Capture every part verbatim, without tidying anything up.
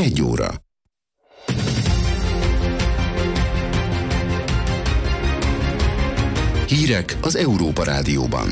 egy óra. Hírek az Európa Rádióban.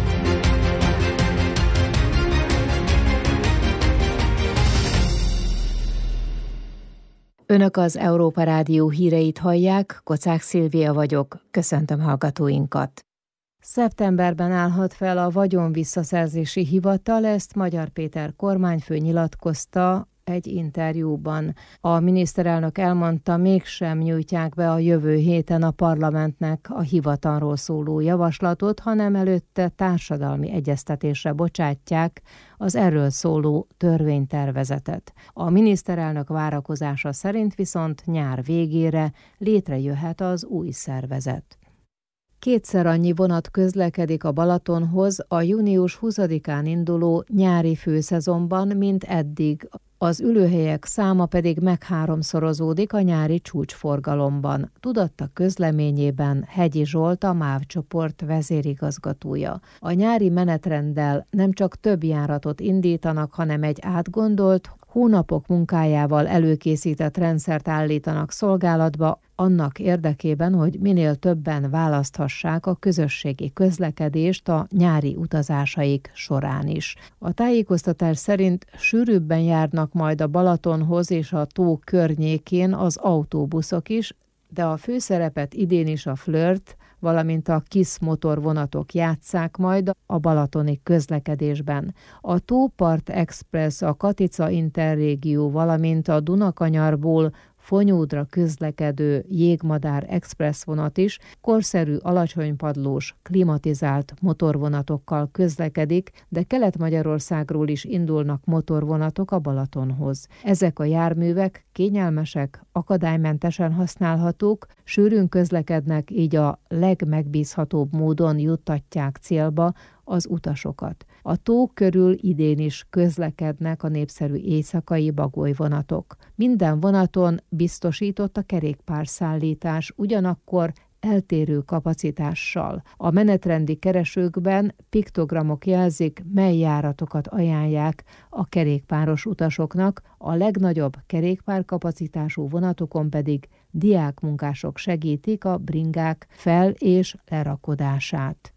Önök az Európa Rádió híreit hallják, Kocák Szilvia vagyok, köszöntöm hallgatóinkat. Szeptemberben állhat fel a vagyonvisszaszerzési hivatal, ezt Magyar Péter kormányfő nyilatkozta egy interjúban. A miniszterelnök elmondta, mégsem nyújtják be a jövő héten a parlamentnek a hivatalról szóló javaslatot, hanem előtte társadalmi egyeztetésre bocsátják az erről szóló törvénytervezetet. A miniszterelnök várakozása szerint viszont nyár végére létrejöhet az új szervezet. Kétszer annyi vonat közlekedik a Balatonhoz a június huszadikán induló nyári főszezonban, mint eddig. Az ülőhelyek száma pedig megháromszorozódik a nyári csúcsforgalomban, tudatta közleményében Hegyi Zsolt, a MÁV csoport vezérigazgatója. A nyári menetrenddel nem csak több járatot indítanak, hanem egy átgondolt, hónapok munkájával előkészített rendszert állítanak szolgálatba, annak érdekében, hogy minél többen választhassák a közösségi közlekedést a nyári utazásaik során is. A tájékoztatás szerint sűrűbben járnak majd a Balatonhoz és a tó környékén az autóbuszok is, de a főszerepet idén is a Flirt, valamint a KISZ motorvonatok játsszák majd a balatoni közlekedésben. A Tópart Express, a Katica Interrégió, valamint a Dunakanyarból Fonyódra közlekedő Jégmadár Express vonat is korszerű, alacsonypadlós, klimatizált motorvonatokkal közlekedik, de Kelet-Magyarországról is indulnak motorvonatok a Balatonhoz. Ezek a járművek kényelmesek, akadálymentesen használhatók, sűrűn közlekednek, így a legmegbízhatóbb módon juttatják célba az utasokat. A tó körül idén is közlekednek a népszerű éjszakai bagolyvonatok. Minden vonaton biztosított a kerékpárszállítás, ugyanakkor eltérő kapacitással. A menetrendi keresőkben piktogramok jelzik, mely járatokat ajánlják a kerékpáros utasoknak, a legnagyobb kerékpárkapacitású vonatokon pedig diákmunkások segítik a bringák fel- és lerakodását.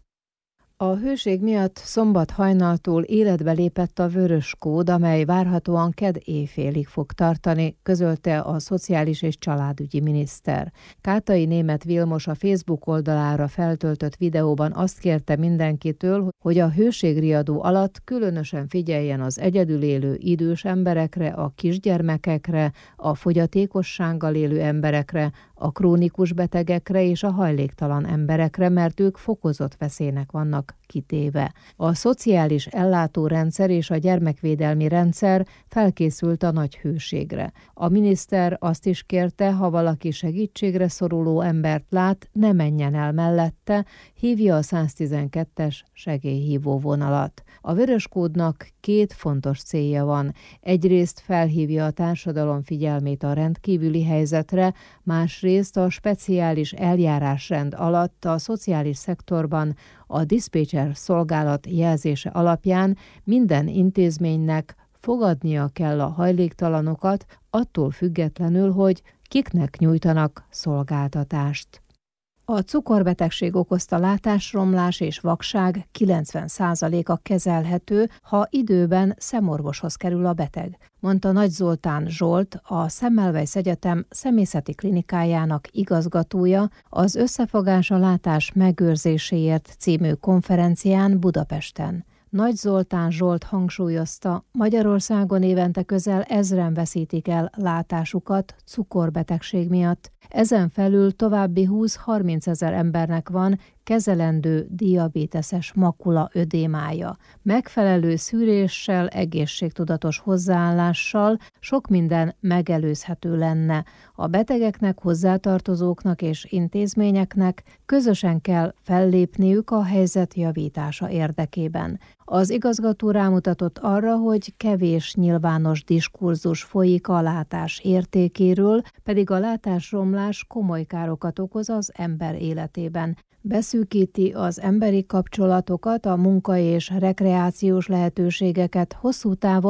A hőség miatt szombat hajnaltól életbe lépett a vörös kód, amely várhatóan kedd éjfélig fog tartani, közölte a Szociális és Családügyi miniszter. Kátai Németh Vilmos a Facebook oldalára feltöltött videóban azt kérte mindenkitől, hogy a hőségriadó alatt különösen figyeljen az egyedül élő idős emberekre, a kisgyermekekre, a fogyatékossággal élő emberekre, a krónikus betegekre és a hajléktalan emberekre, mert ők fokozott veszélynek vannak kitéve. A szociális ellátórendszer és a gyermekvédelmi rendszer felkészült a nagy hőségre. A miniszter azt is kérte, ha valaki segítségre szoruló embert lát, ne menjen el mellette, hívja a száztizenkettes segélyhívó vonalat. A vöröskódnak két fontos célja van. Egyrészt felhívja a társadalom figyelmét a rendkívüli helyzetre, másrészt a speciális eljárásrend alatt a szociális szektorban a diszpécser szolgálat jelzése alapján minden intézménynek fogadnia kell a hajléktalanokat, attól függetlenül, hogy kiknek nyújtanak szolgáltatást. A cukorbetegség okozta látásromlás és vakság kilencven százaléka kezelhető, ha időben szemorvoshoz kerül a beteg, mondta Nagy Zoltán Zsolt, a Semmelweis Egyetem szemészeti klinikájának igazgatója az Összefogás a látás megőrzéséért című konferencián Budapesten. Nagy Zoltán Zsolt hangsúlyozta, Magyarországon évente közel ezren veszítik el látásukat cukorbetegség miatt. Ezen felül további húsz-harminc ezer embernek van kezelendő diabéteses makula ödémája. Megfelelő szűréssel, egészségtudatos hozzáállással sok minden megelőzhető lenne. A betegeknek, hozzátartozóknak és intézményeknek közösen kell fellépniük a helyzet javítása érdekében. Az igazgató rámutatott arra, hogy kevés nyilvános diskurzus folyik a látás értékéről, pedig a látásromlás komoly károkat okoz az ember életében. Beszűkíti az emberi kapcsolatokat, a munka és rekreációs lehetőségeket, hosszú távon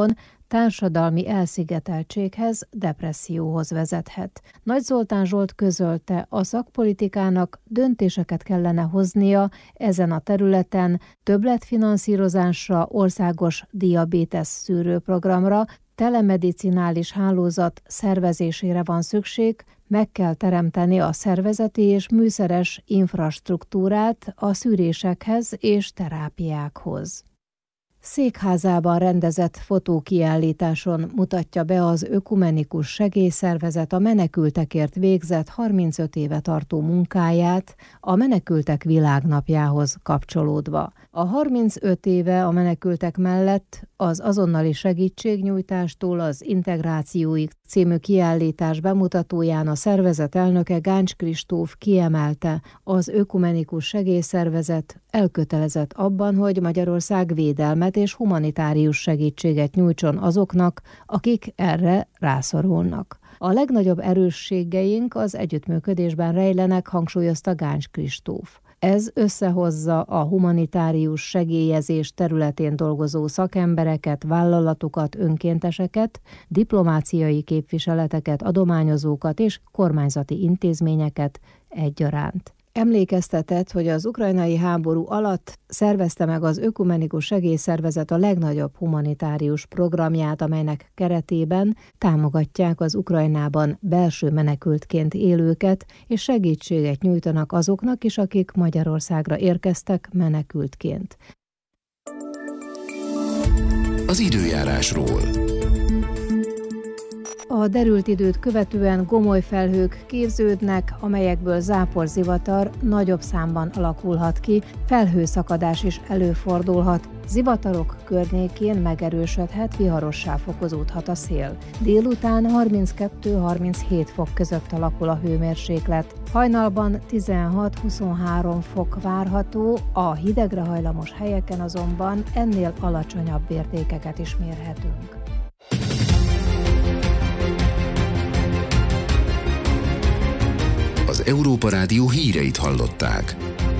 társadalmi elszigeteltséghez, depresszióhoz vezethet. Nagy Zoltán Zsolt közölte, a szakpolitikának döntéseket kellene hoznia ezen a területen, többletfinanszírozásra, országos diabétesz szűrőprogramra, telemedicinális hálózat szervezésére van szükség, meg kell teremteni a szervezeti és műszeres infrastruktúrát a szűrésekhez és terápiákhoz. Székházában rendezett fotókiállításon mutatja be az Ökumenikus Segélyszervezet a menekültekért végzett harmincöt éve tartó munkáját a Menekültek Világnapjához kapcsolódva. A harmincöt éve a menekültek mellett az azonnali segítségnyújtástól az integrációig című kiállítás bemutatóján a szervezet elnöke Gáncs Kristóf kiemelte, az Ökumenikus Segélyszervezet elkötelezett abban, hogy Magyarország védelmet és humanitárius segítséget nyújtson azoknak, akik erre rászorulnak. A legnagyobb erősségeink az együttműködésben rejlenek, hangsúlyozta Gáncs Kristóf. Ez összehozza a humanitárius segélyezés területén dolgozó szakembereket, vállalatokat, önkénteseket, diplomáciai képviseleteket, adományozókat és kormányzati intézményeket egyaránt. Emlékeztetett, hogy az ukrajnai háború alatt szervezte meg az Ökumenikus Segélyszervezet a legnagyobb humanitárius programját, amelynek keretében támogatják az Ukrajnában belső menekültként élőket, és segítséget nyújtanak azoknak is, akik Magyarországra érkeztek menekültként. Az időjárásról. A derült időt követően gomoly felhők képződnek, amelyekből záporzivatar nagyobb számban alakulhat ki, felhőszakadás is előfordulhat. Zivatarok környékén megerősödhet, viharossá fokozódhat a szél. Délután harminckettő-harminchét fok között alakul a hőmérséklet. Hajnalban tizenhat-huszonhárom fok várható, a hidegre hajlamos helyeken azonban ennél alacsonyabb értékeket is mérhetünk. Az Európa Rádió híreit hallották.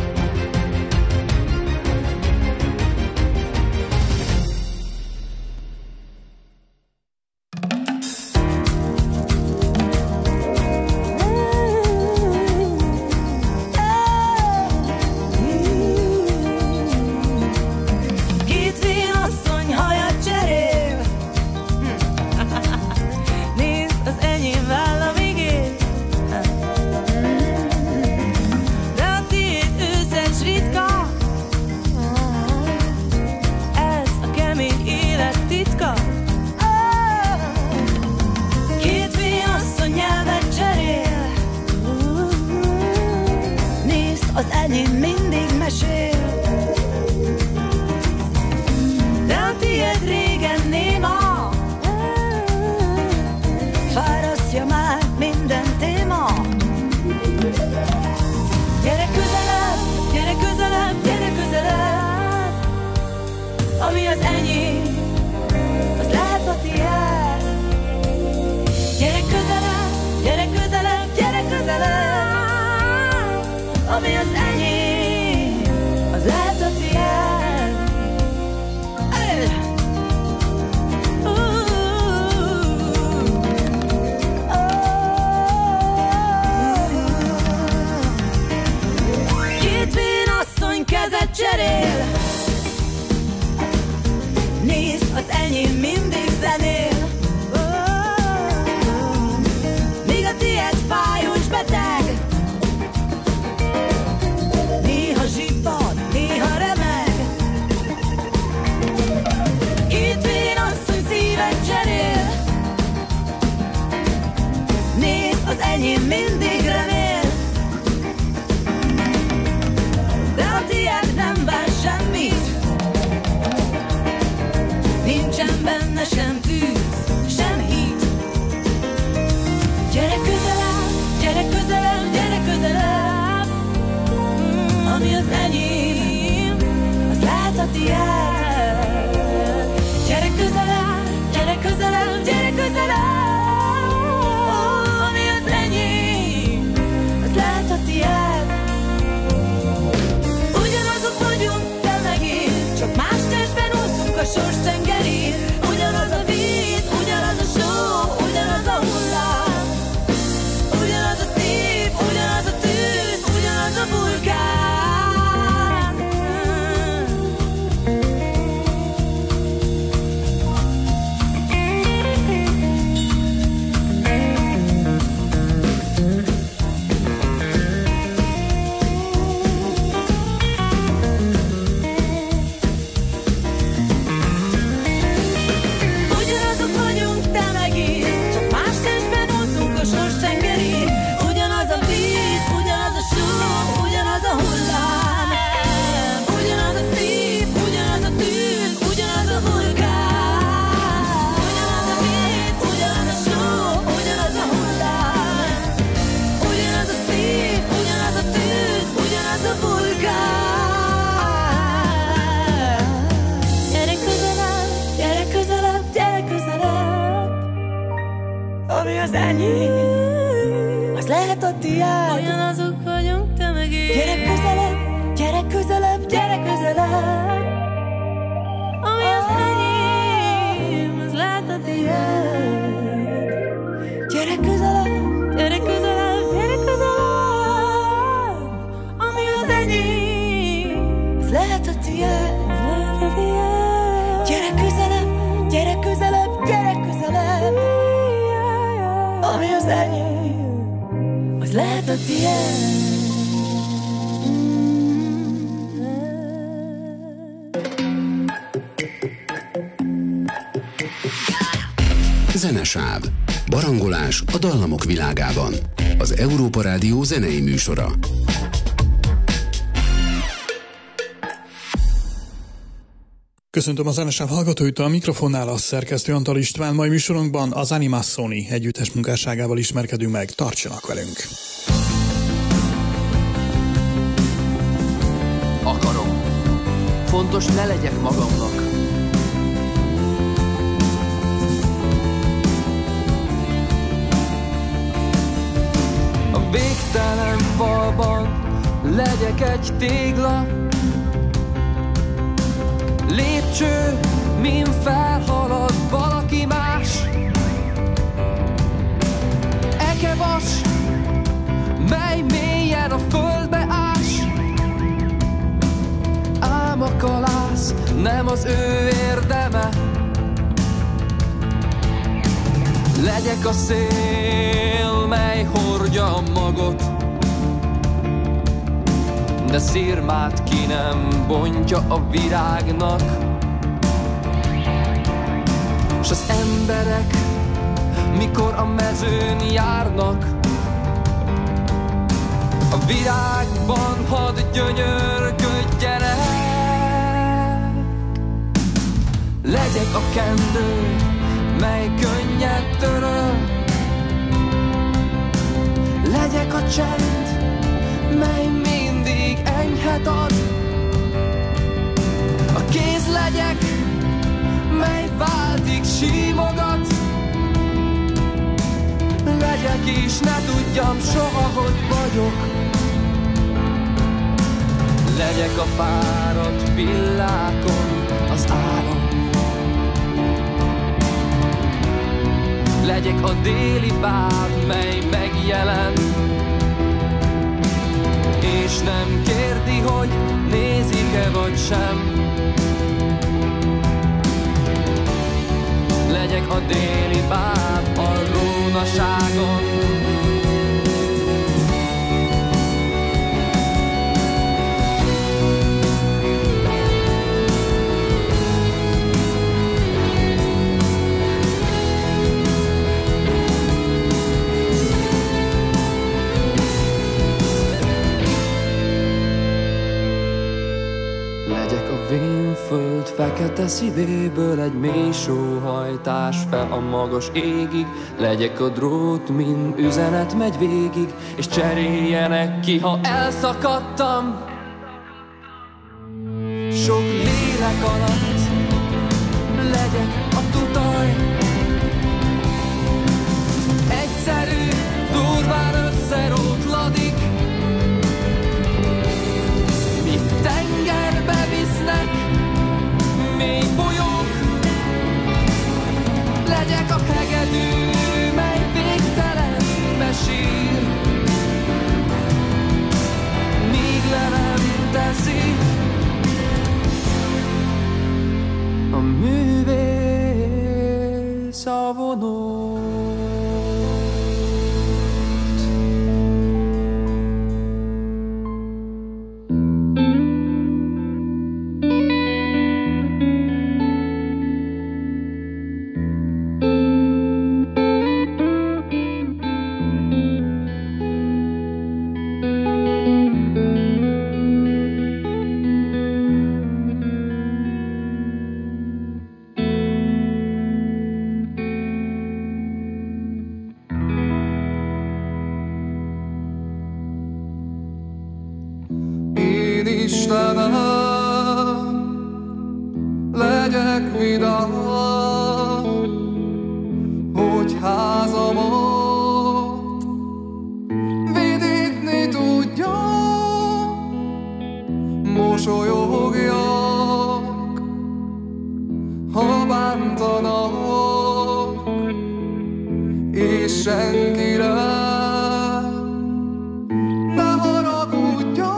Cserél. Nézd, az enyém mindig zenél. Míg a tiéd fájós beteg. Néha zsibbad, néha remeg. Két vénasszony szívet cserél. Nézd, az enyém mindig remél. De a tiéd nem vár semmit. Nincsen benne sem tűz, sem hit. Gyere közelebb, gyere közelebb, gyere közelebb. Ami az enyém, az lehet a tiéd. Gyere közelebb, gyere közelebb, gyere közelebb. Ami az enyém, az lehet a tiéd. Ugyanazok vagyunk, te meg én, csak más testben úszunk a sors tengerén. Ugyanaz a víz. az enyém, az lehet a tiád. Olyan azok vagyunk, te meg én. Gyere közelebb, gyere közelebb, gyere közelebb. Ami az enyém, az lehet a tiád. Gyere közelebb, gyere közelebb, gyere közelebb. Ami az enyém, az lehet a tiád. Gyere közelebb, gyere közelebb, gyere közelebb. Ami az enyém, az lehet a tiéd. Zenesáv. Barangolás a dallamok világában. Az Európa Rádió zenei műsora. Köszöntöm a Zenesáv hallgatóit, a mikrofonnál a szerkesztő Antal István. Mai műsorunkban az Animazzoni együttes munkásságával ismerkedünk meg. Tartsanak velünk! Akarom. Fontos, ne legyek magamnak. A végtelen falban legyek egy tégla, lépcső, min felhalad valaki más. Ekevas, mely mélyen a földbe ás. Ám a kalász nem az ő érdeme. Legyek a szél, mely hordja a magot, de szirmát ki nem bontja a virágnak. S az emberek, mikor a mezőn járnak, a virágban hadd gyönyörködjenek. Legyek a kendő, mely könnyed töröl. Legyek a csend, mely mindig enyhet ad. A kéz legyek, mely váltig símogat. Legyek is, ne tudjam soha, hogy vagyok. Legyek a fáradt villákon az álom. Legyek a déli báb, mely megjelen, és nem kérdi, hogy nézik-e vagy sem. Legyek a déli báb a rónaságon. Föld fekete szívéből egy mély sóhajtás fel a magas égig. Legyek a drót, min üzenet megy végig, és cseréljenek ki, ha elszakadtam. Sok lélek alatt legyek a tutaj, egyszerű, durván összerótladik. Mi tengerbe visznek mély folyók, legyek a hegedű, mely végtelenbe sír, míg le nem teszi a művész a vonót. Legyek vidám, hogy házam mosolyogjak, ha bántanak, és senkire ne haragudjon.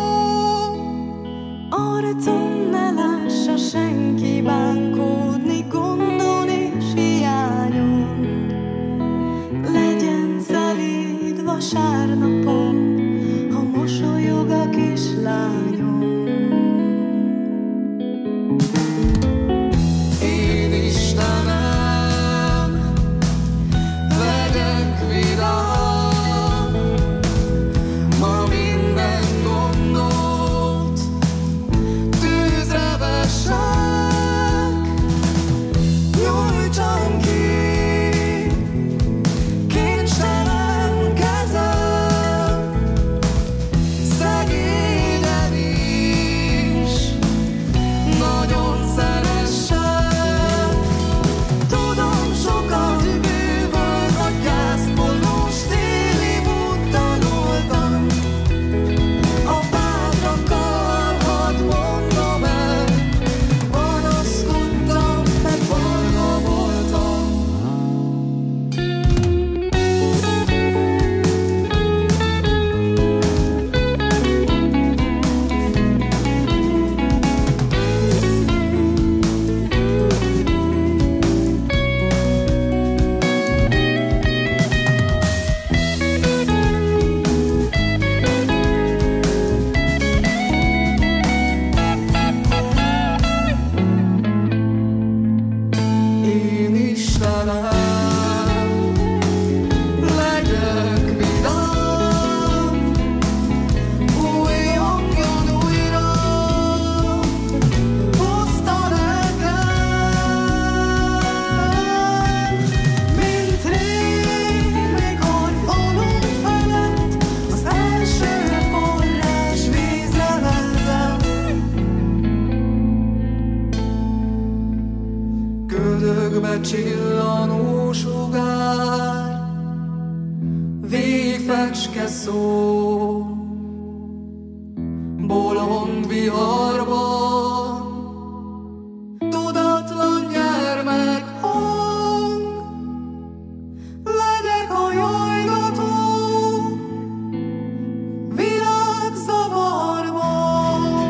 Arcom ne lássa senki bánkódni gondon és hiányon. Legyen szelíd vasárnapon, ha mosolyog a kislányom. Én Istenem, legyek vidám, ma minden gondot tűzre vessek, nyújtsam ki kincstelen kezem, szegényen is nagyon szeressek. Tudom, sokat bűvöl a gyászpolós téli úton voltam. A pátrakkal hadd mondom el, panaszkodtam, mert varga voltam. Én Istenem, legyek vidám, új hangjon újra hozta nekem, mint rég, mikor falunk felett az első forrás vízre mentem. Ködökbe csillanó sugár, végfecske szó, bolond viharban, tudatlan gyermek hang, legyek a jajgató világzavarban.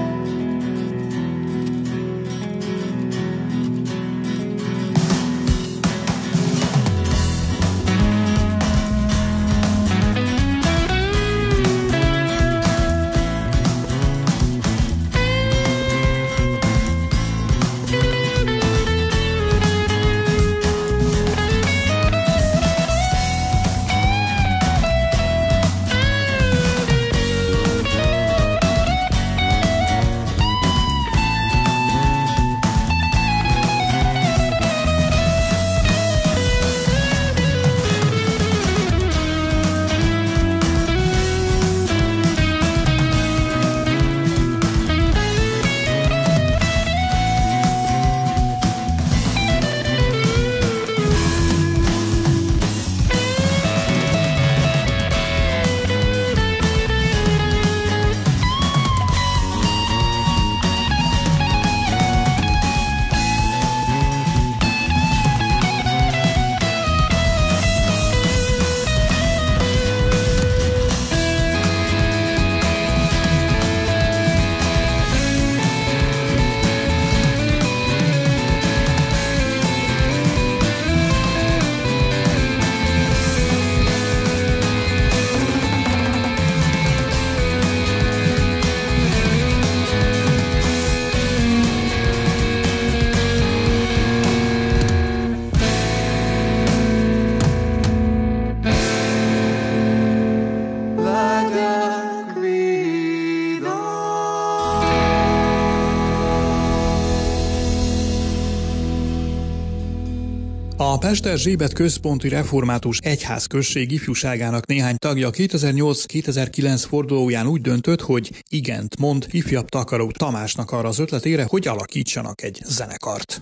A Pesterzsébet Központi Református Egyházközség ifjúságának néhány tagja kétezer-nyolc-kétezer-kilenc fordulóján úgy döntött, hogy igent mond ifjabb Takaró Tamásnak arra az ötletére, hogy alakítsanak egy zenekart.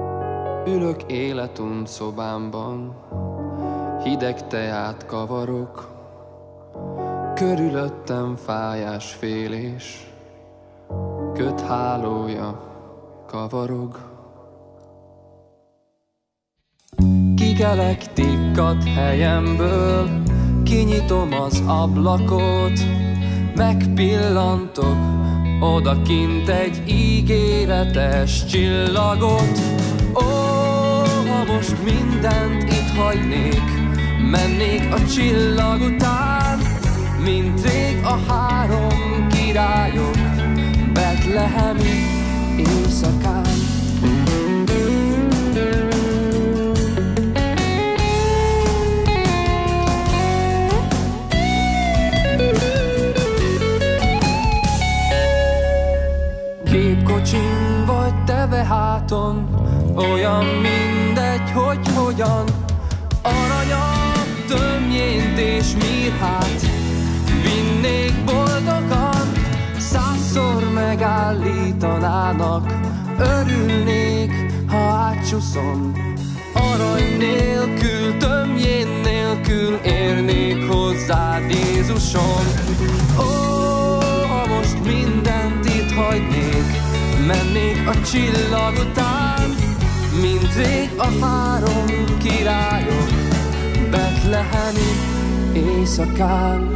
Ülök életunt szobámban, hideg teát kavarok, körülöttem fájás félés, köthálója kavarog. Kikelek tikkat helyemből, kinyitom az ablakot, megpillantok odakint egy ígéretes csillagot. Ó, ha most mindent itt hagynék, mennék a csillag után, mint rég a három királyok betlehemi éjszakán. Képkocsin vagy teve háton, olyan mindegy, hogy hogyan. Aranyat, tömjént és mirhát vinnék boldogan. Százszor megállítanának, örülnék, ha átcsúszom. Arany nélkül, tömjén nélkül érnék hozzád, Jézusom. Ó, ha most mindent itt hagynék, mennék a csillag után, mint rég a három királyok betlehemi éjszakán.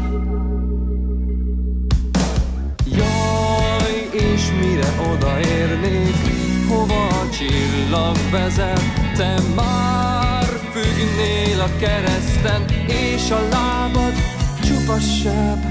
Jaj, és mire odaérnék, hova a csillag vezet, te már függnél a kereszten, és a lábad csupa seb.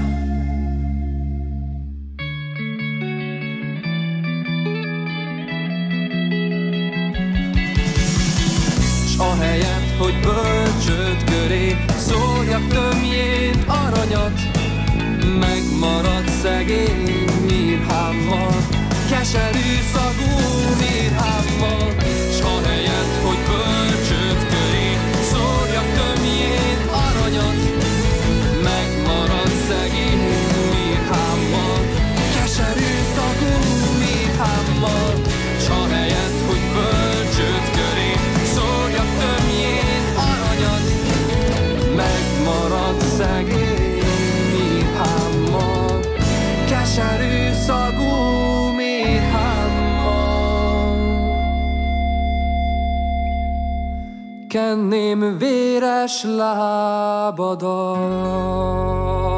Ahelyett, hogy bölcsőd köré szórjak tömjén aranyat, megmarad szegény mirhámmal, keserű szagú mirhámmal. S ahelyett, hogy bölcsőd köré szórjak tömjén aranyat, megmarad szegény mirhámmal, keserű szagú mirhámmal. S ahelyett, hogy bölcsőd köré szórjak tömjén aranyat, megmarad szegény mirhámmal, keserű szagú mirhámmal. Kenném véres lábadat.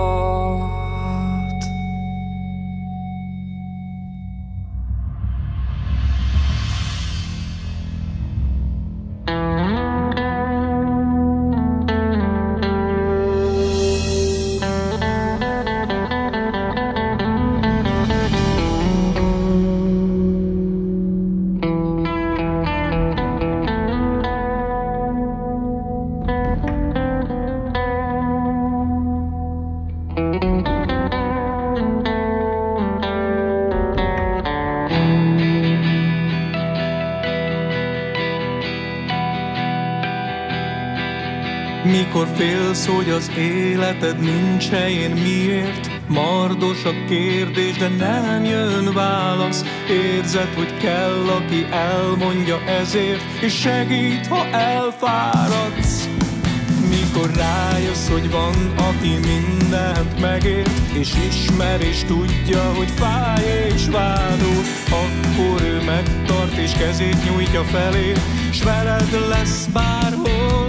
Mikor félsz, hogy az életed nincs helyén, miért? Mardos a kérdés, de nem jön válasz. Érzed, hogy kell, aki elmondja ezért, és segít, ha elfáradsz. Mikor rájössz, hogy van, aki mindent megért, és ismer és tudja, hogy fáj és vádol, akkor ő megtart és kezét nyújtja felé, s veled lesz bárhol.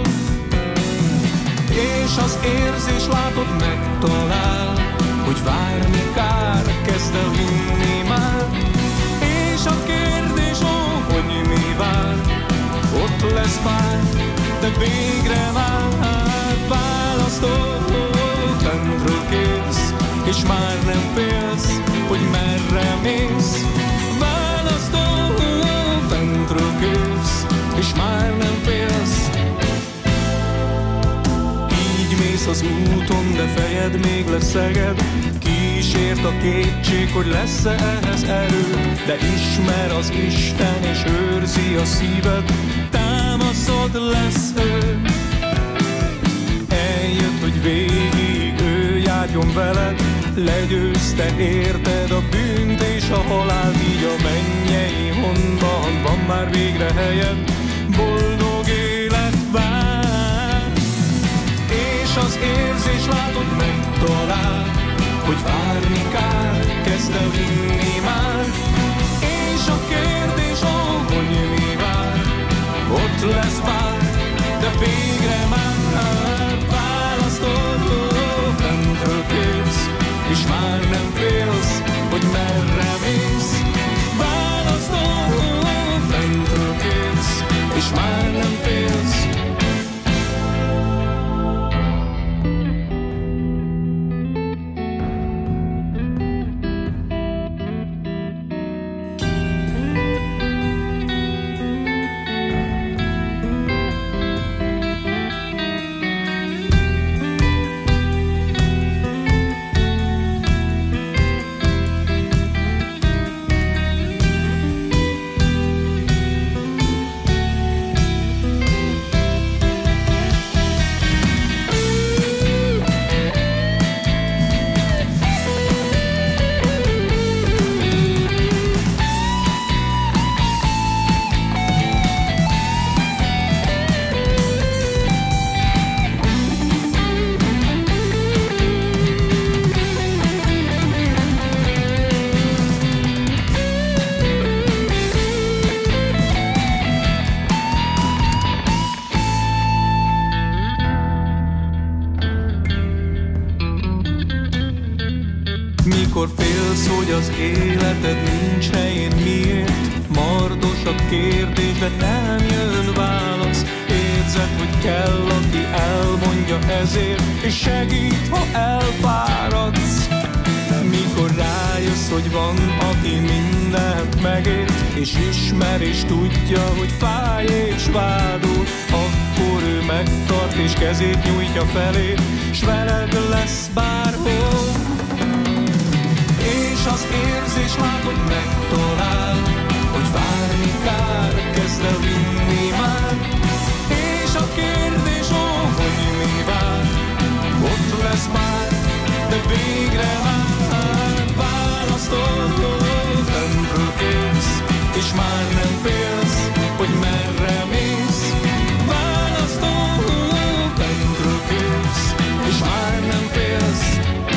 És az érzés látod megtalál, hogy várni kár, kezd el hinni már. És a kérdés, ó, hogy mi vár, ott lesz pár, de végre már választod, fentről kész, és már nem félsz, hogy merre mész. Választod, fentről kész, és már nem félsz. Mész az úton, de fejed még leszeged, kísért a kétség, hogy lesz-e ehhez erő, de ismer az Isten, és őrzi a szíved, támaszod lesz ő. Eljött, hogy végig ő járjon veled, legyőzte érted a bűnt és a halált, így a mennyei honban van már végre helyed, boldog élet vár. És az érzés látod megtalál, hogy várni kár, kezd el vinni már. És a kérdés, ó, hogy mi vár, ott lesz bár, de végre már választod, ó, fentről kérsz, és már nem félsz, hogy merre mész. Választod, ó, fentről kérsz, és már nem félsz. Mikor félsz, hogy az életed nincs helyén, miért? Mardos a kérdés, de nem jön válasz. Érzed, hogy kell, aki elmondja ezért, és segít, ha elfáradsz. Mikor rájössz, hogy van, aki mindent megért, és ismer és tudja, hogy fáj és vádol, akkor ő megtart és kezét nyújtja felé, s veled lesz bárhol. És az érzés látod megtalál, hogy várni kár, kezd el vinni már. És a kérdés, ó, hogy mi vár, ott lesz már, de végre már választod, fentről kérsz, és már nem félsz, hogy merre mész. Választod, fentről kérsz, és már nem félsz.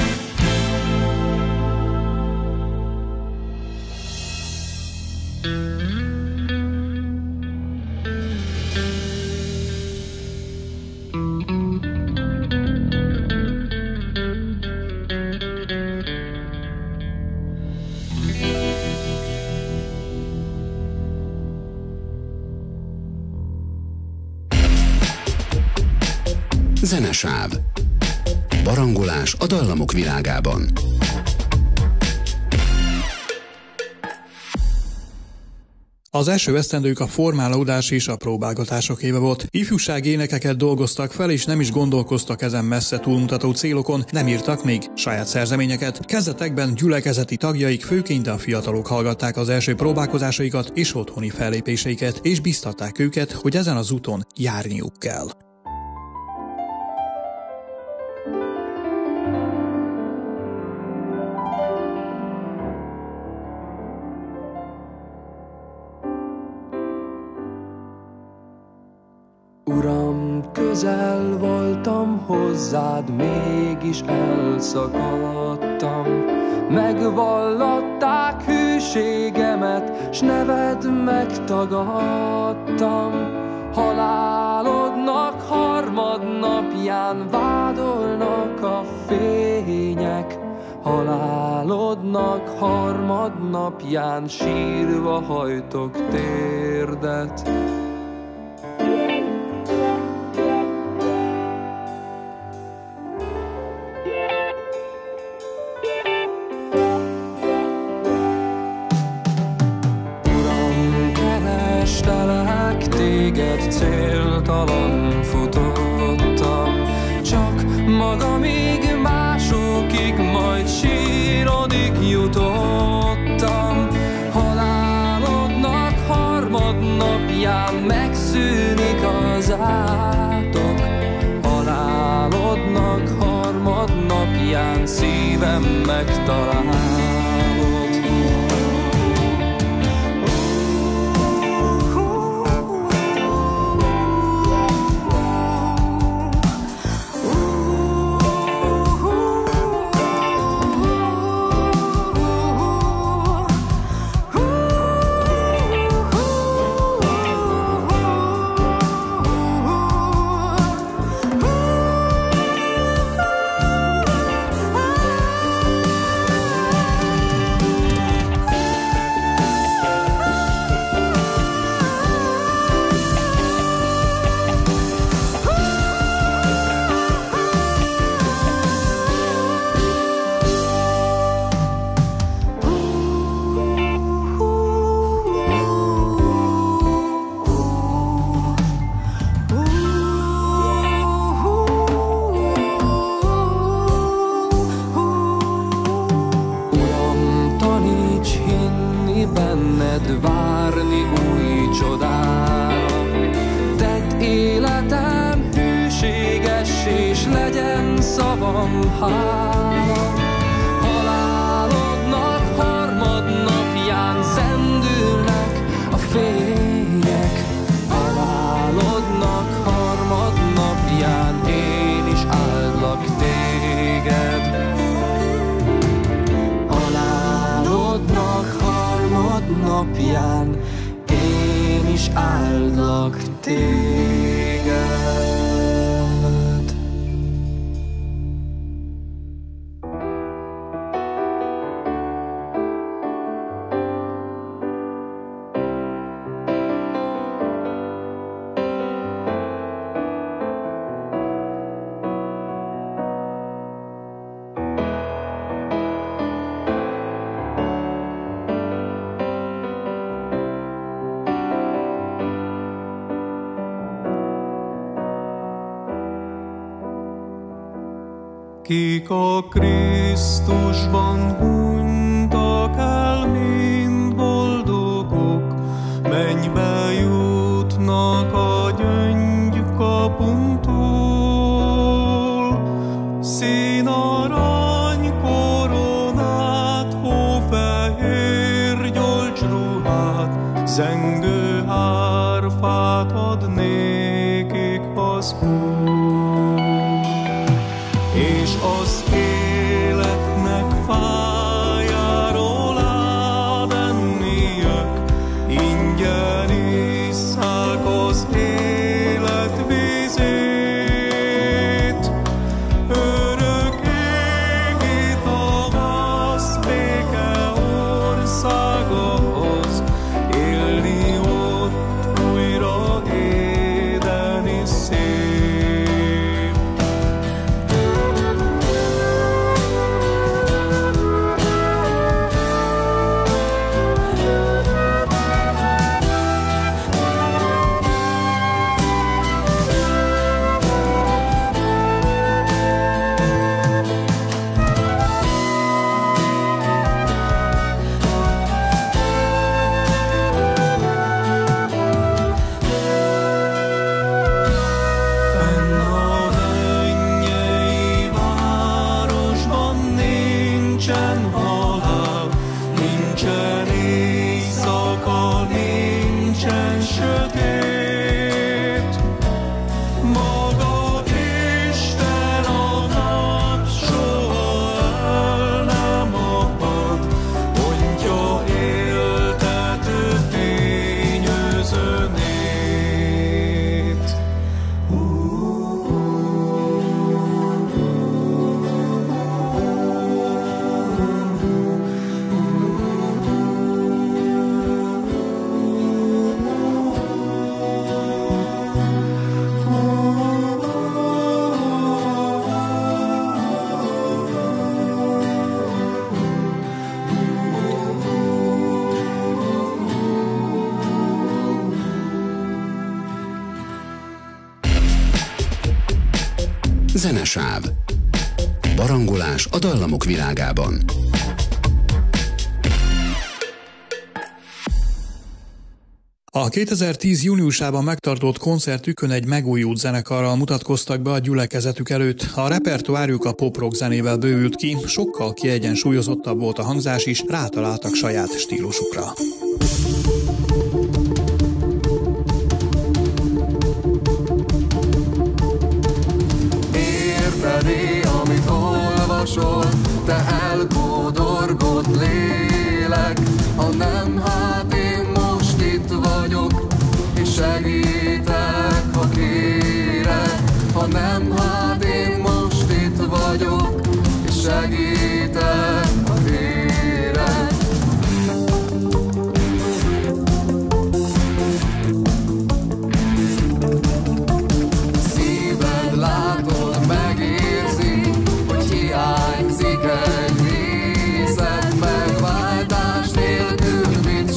Zenesáv. Barangolás a dallamok világában. Az első esztendők a formálódás és a próbálgatások éve volt. Ifjúsági énekeket dolgoztak fel, és nem is gondolkoztak ezen messze túlmutató célokon, nem írtak még saját szerzeményeket. Kezdetekben gyülekezeti tagjaik, főként a fiatalok hallgatták az első próbálkozásaikat és otthoni fellépéseiket, és biztatták őket, hogy ezen az úton járniuk kell. Uram, közel voltam hozzád, mégis elszakadtam. Megvallatták hűségemet, s neved megtagadtam. Halálodnak harmadnapján vádolnak a fények. Halálodnak harmadnapján sírva hajtok térdet. Téged céltalan futottam, csak magamig, másokig, majd sírodig jutottam. Halálodnak harmadnapján megszűnik az átok. Halálodnak harmadnapján szívem megtalálod. benned várni új csodára. Tedd életem hűséges, és legyen szavam hála. Halálodnak harmadnapján szendülnek a fények. Halálodnak harmadnapján én is áldlak téged. Halálodnak harmadnapján én is áldlak téged. Kik a Krisztusban hunytak el, mind boldogok, mennybe jutnak a gyöngykapuntól. Színarany koronát, hófehér gyolcsruhát, zengő hárfát ad nékik az Úr. És az életnek fájáról ávenniük, ingyen isszák az élet vizét. Örök égi tavasz, béke országahoz, élni ott újra édeni szép. Zenesáv. Barangolás a dallamok világában. A kétezer-tíz júniusában megtartott koncertükön egy megújult zenekarral mutatkoztak be a gyülekezetük előtt. A repertoárjuk a pop-rock zenével bővült ki, sokkal kiegyensúlyozottabb volt a hangzás is, rátaláltak saját stílusukra. Érteni, amit olvasol, te elkódorgott lélek. Ha nem, hát én most itt vagyok, és segítek, ha kérek. Ha nem, hát én most itt vagyok, és segítek, ha kérek. Szíved látod, megérzi, hogy hiányzik egy részed, megváltás nélkül mit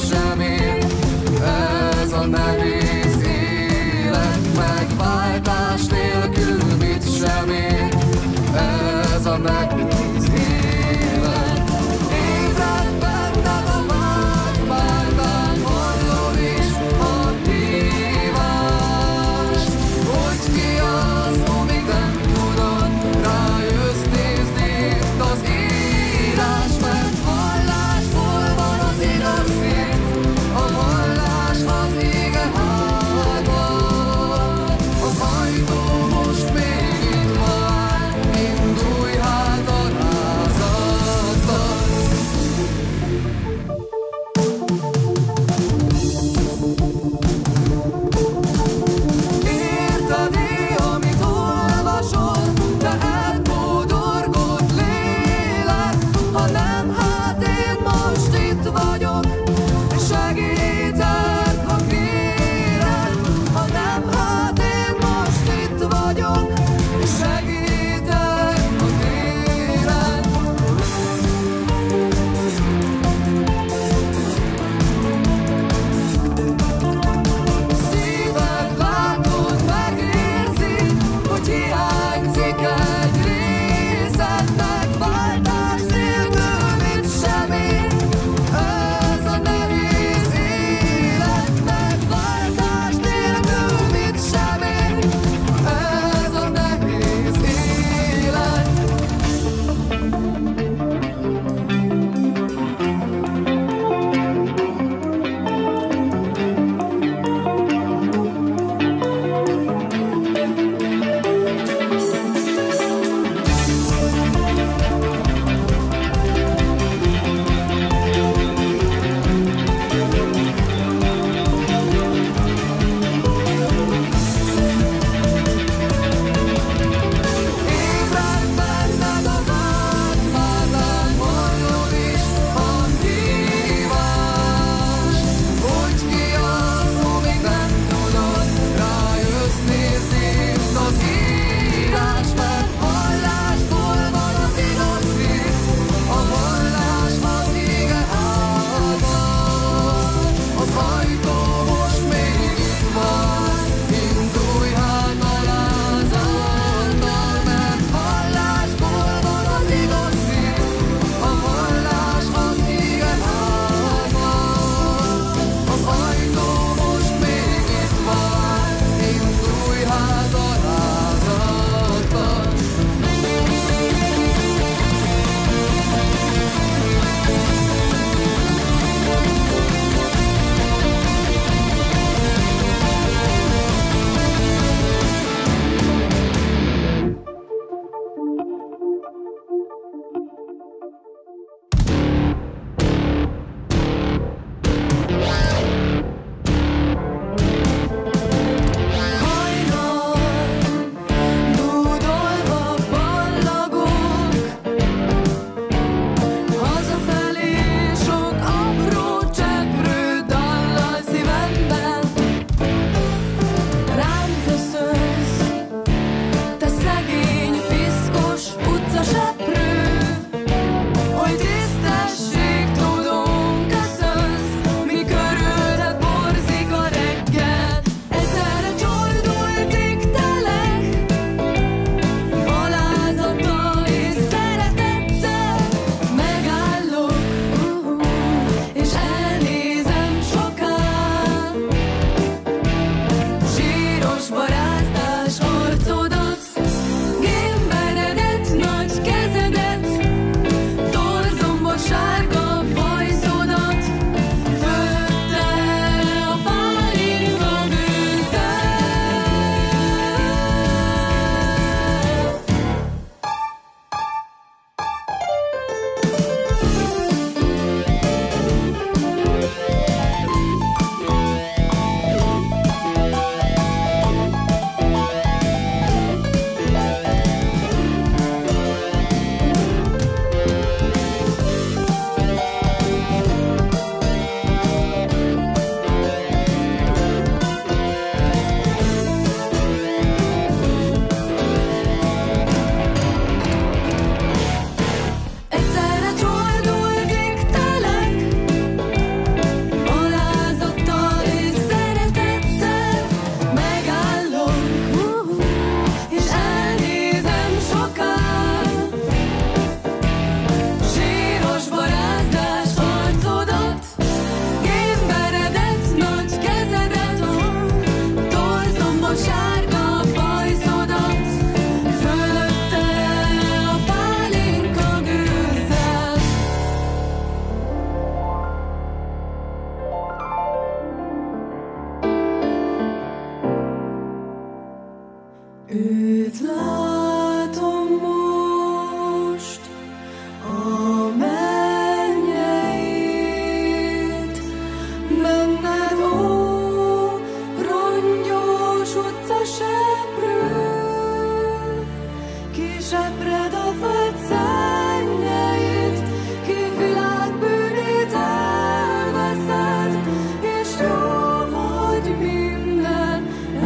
Kisepred a föld szennyeit, ki világ bűnét elveszed, és jó vagy minden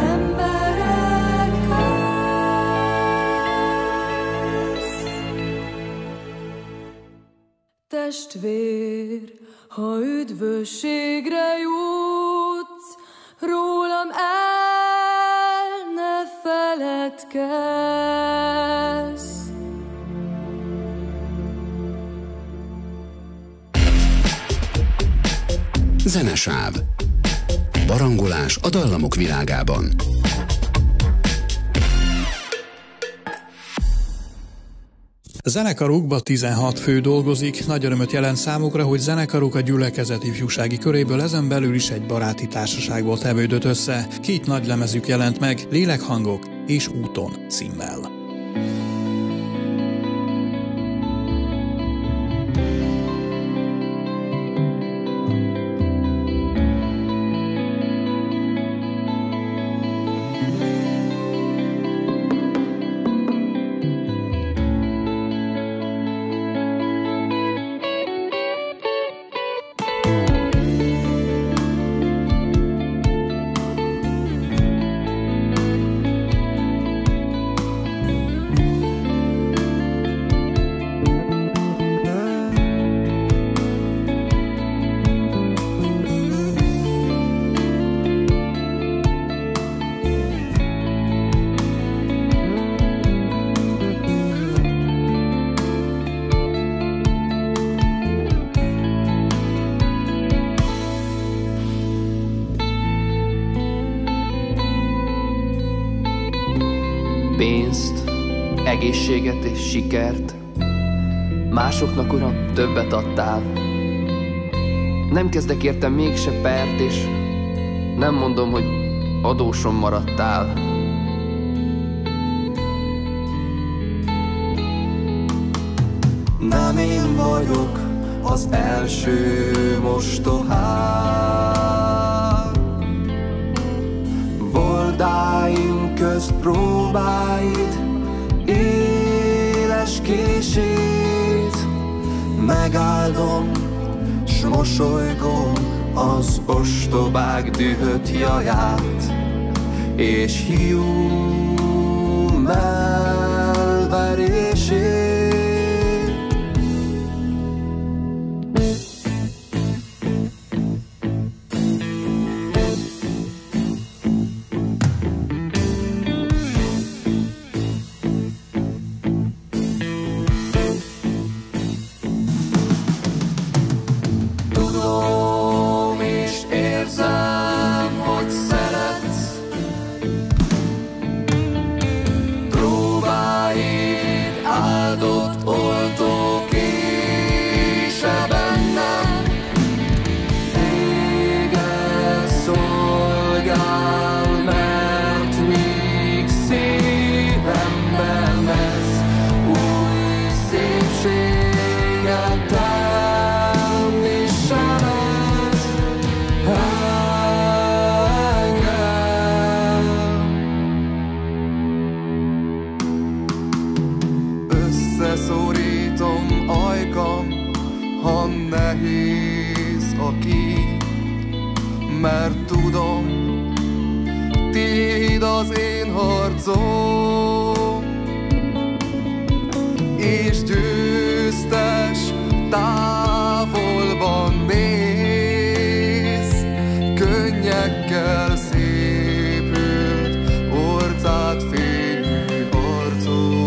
emberekhez. Testvér, ha üdvösségre jutsz, rólam el ne feledkezz. Zenesáv. Barangolás a dallamok világában. Zenekarukba tizenhat fő dolgozik, nagy örömöt jelent számukra, hogy zenekaruk a gyülekezet ifjúsági köréből ezen belül is egy baráti társaságból tevődött össze. Két nagy lemezük jelent meg, Lélekhangok és Úton címmel. Pénzt, egészséget és sikert, másoknak, Uram, többet adtál. Nem kezdek értem mégse pert, és nem mondom, hogy adósom maradtál. Nem én vagyok az első mostohám, voldáim közt próbáid, éles kését. Megáldom, s mosolygom az ostobák dühött jaját, és hiúm elverését. Összeszorítom ajkam, ha nehéz a kít, mert tudom, tiéd az én harcom, és győztes távolban néz, könnyekkel szépült orcát fényű arcom.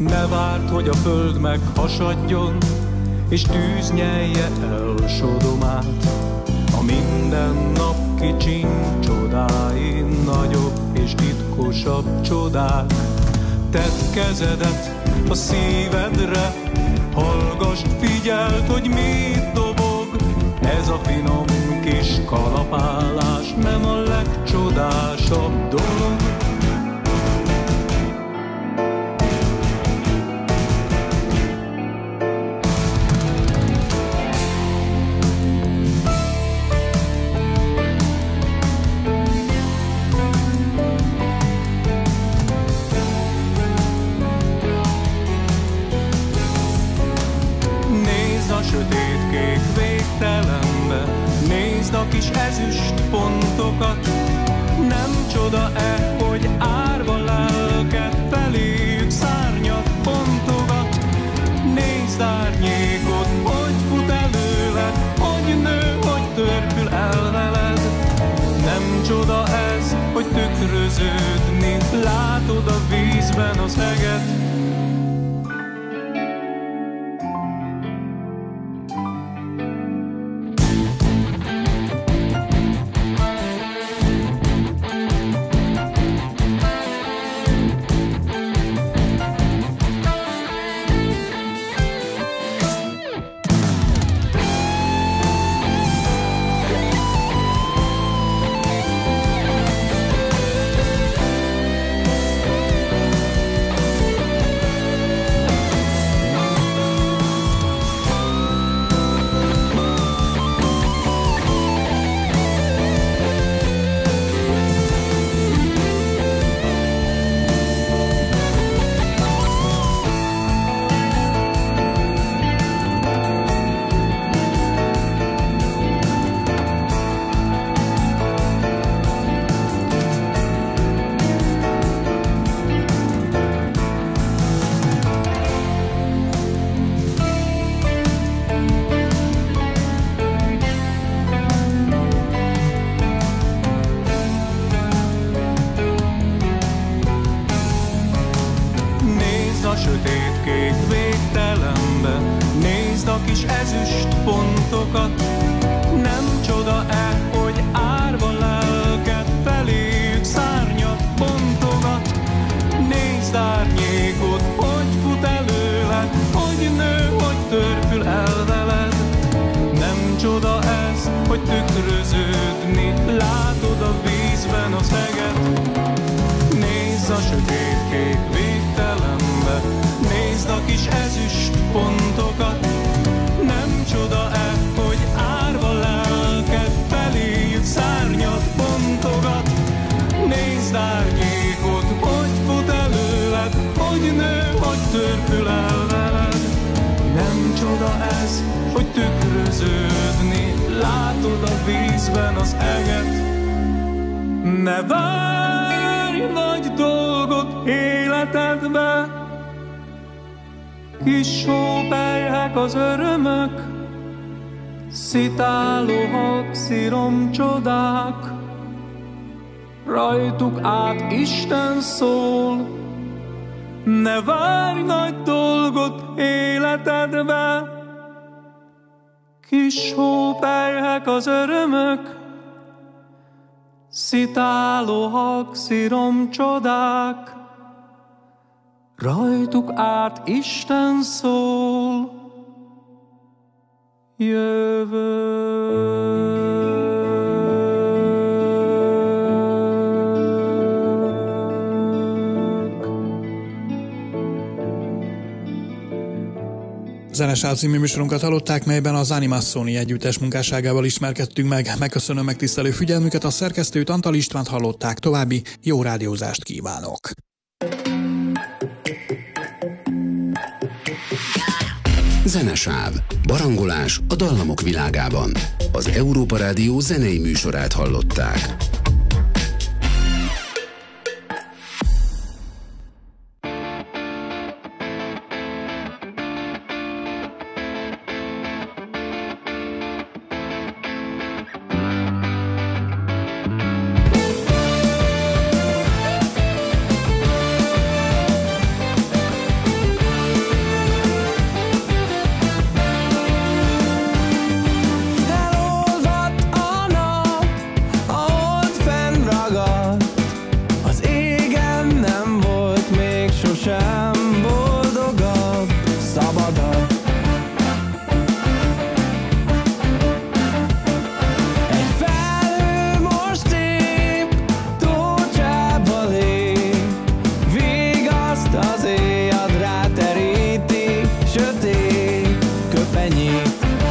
Ne várd, hogy a föld meghasadjon, és tűz nyelje el Sodomát. A minden nap kicsin csodáin nagyobb és titkosabb csodák. Tedd kezedet a szívedre, hallgass, figyeld, hogy mit dobog. Ez a finom kis kalapálás nem a legcsodásabb dolog. Sötétkék végtelenbe, nézd a kis ezüst pontokat. Nem csoda-e, hogy árva lelked feléjük szárnyat pontogat. Nézd árnyékot, hogy fut előled, hogy nő, hogy törpül el veled. Nem csoda ez, hogy tükröződni látod a vízben az eget. Ne várj nagy dolgot életedbe, kis hópelyhek az örömök, szitáló halk sziromcsodák, rajtuk át Isten szól. Ne várj nagy dolgot életedbe, kis hópelyhek az örömök, szitáló halk sziromcsodák, rajtuk át Isten szól. Jövök. Zenesáv című műsorunkat hallották, melyben az Animazzoni együttes munkásságával ismerkedtünk meg. Megköszönöm megtisztelő figyelmüket, a szerkesztőt, Antal Istvánt hallották, további jó rádiózást kívánok. Zenesáv, barangolás a dallamok világában. Az Európa Rádió zenei műsorát hallották. az éjad ráteríti sötét köpenyét.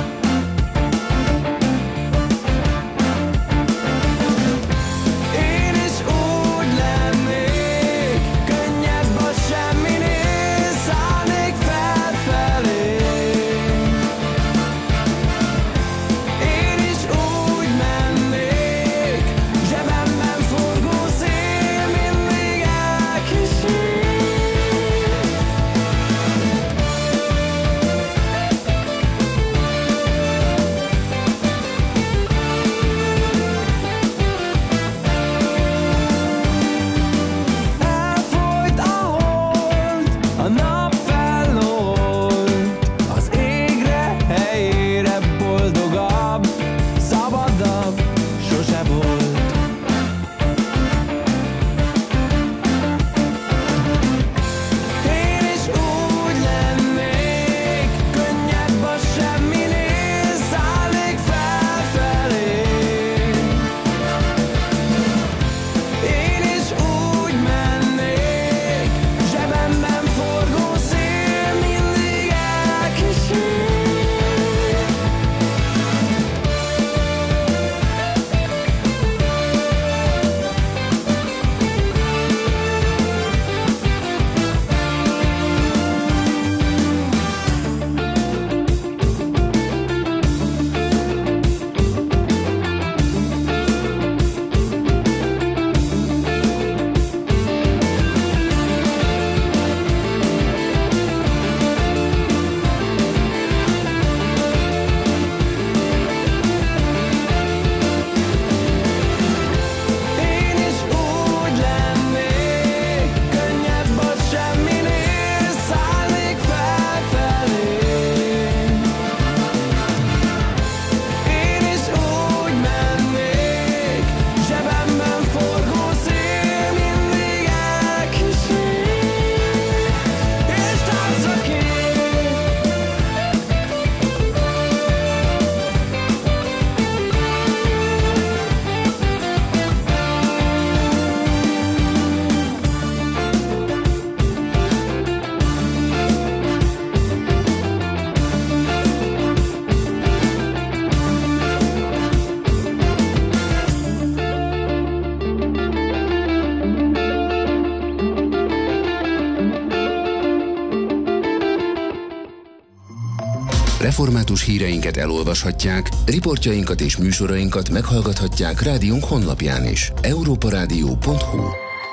Református híreinket elolvashatják, riportjainkat és műsorainkat meghallgathatják rádiónk honlapján is. európa rádió pont hu.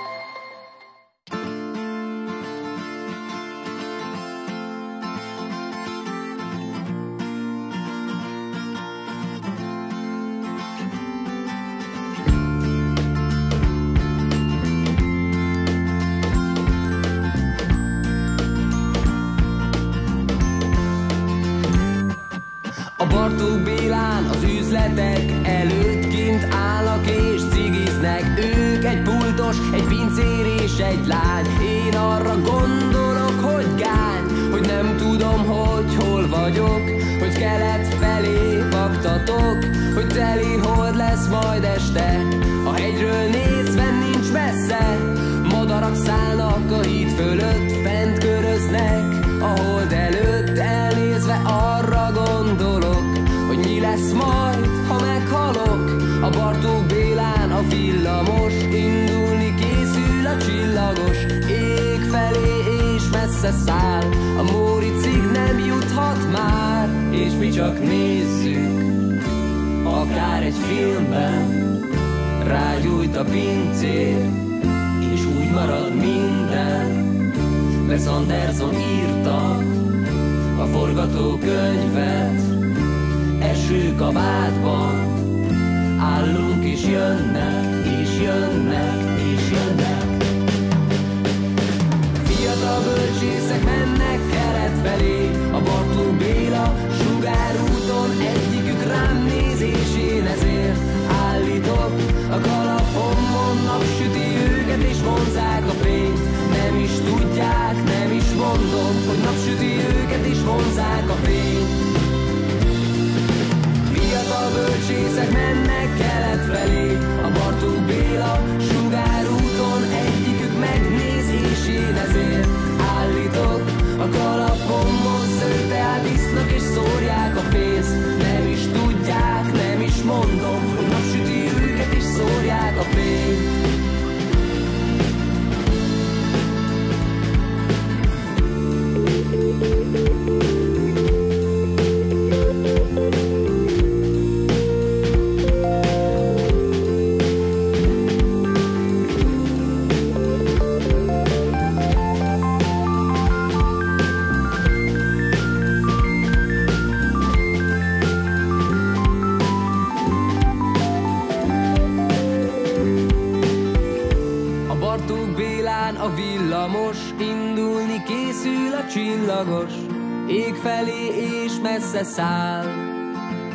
Bartók Bélán az üzletek előtt kint állnak és cigiznek. Ők egy pultos, egy pincér és egy lány. Én arra gondolok, hogy gány, hogy nem tudom, hogy hol vagyok, hogy kelet felé baktatok, hogy teli hold lesz majd este. A hegyről nézve nincs messze, madarak szállnak a híd fölött, fent köröznek a hold előtt. Elnézve arra gondolok, hogy mi lesz majd, ha meghalok. A Bartók Bélán a villamos, indulni készül a csillagos ég felé, és messze száll. A Móricig nem juthat már, és mi csak nézzük, akár egy filmben. Rágyújt a pincér, és úgy marad minden. Wes Anderson írta a forgatókönyvet. Esőkabátban állunk, és jönnek, és jönnek, és jönnek. Fiatal bölcsészek mennek kelet felé, a Bartók Béla sugárúton. Egyikük rám néz, és én ezért állítok. A kalapomon napsüti őket, és vonzák a fényt. Nem is tudják, nem is mondom, hogy napsüti őket, és vonzák a fényt. Fiatal bölcsészek mennek kelet felé, a Bartók Béla sugárúton. Egyikük megnéz, és én ezért szórják a pénzt. Nem is tudják, nem is mondom, hogy napsüti őket és szórják a fényt. A villamos, indulni készül a csillagos, ég felé és messze száll.